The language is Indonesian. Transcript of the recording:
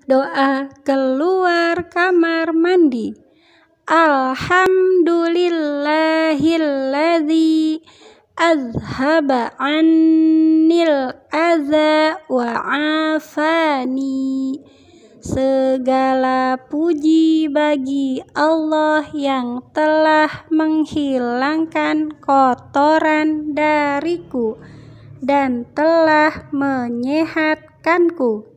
Doa keluar kamar mandi. Alhamdulillahilladzi azhaba annil adza wa afani. Segala puji bagi Allah yang telah menghilangkan kotoran dariku dan telah menyehatkanku.